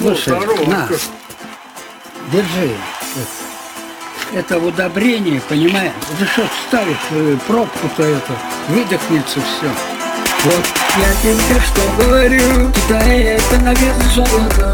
Слушай, на, держи. Это удобрение, понимаешь? Это что вставить пробку-то это, выдохнется все. Вот я тебе что говорю, Китай это на вес золота.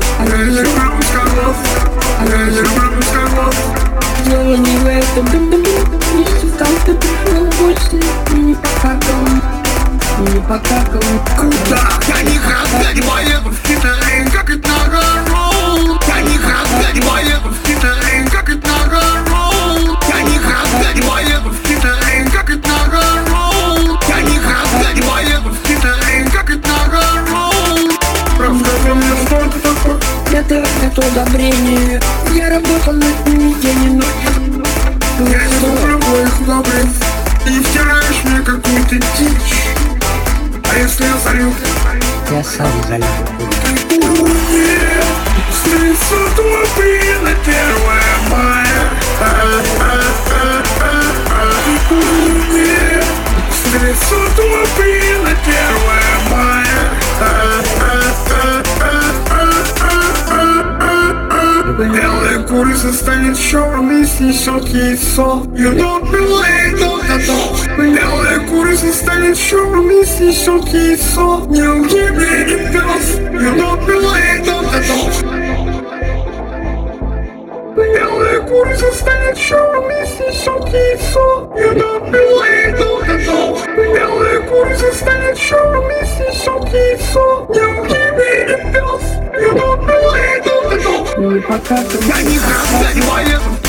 Дело не в этом, если там ты пришел в гости, не покакал, не покакал. Куда? Я никогда не поеду в Китай, как это на гору. Я никогда не поеду в Китай, как это на гору. Я никогда не поеду в Китай, как это на гору. Я никогда не поеду в Китай, как это на гору. Расскажи мне, что это такое? Это удобрение. Я работал над ними день и ночь. Я не люблю твоих удобрений. Ты втираешь мне какую-то дичь. А если я залью? Я сам залью. 30 апреля, 1 мая. 30 апреля, 1 мая. Белая курица станет черной и снесет яйцо. You don't believe that. Белая курица станет черной и снесет яйцо. Не удивление пес. You don't believe that. Белая курица станет черной и снесет яйцо. You don't believe that. Белая курица станет черной и снесет яйцо. Не удивление пес. You don't believe that. Не покакал. Я никогда не поеду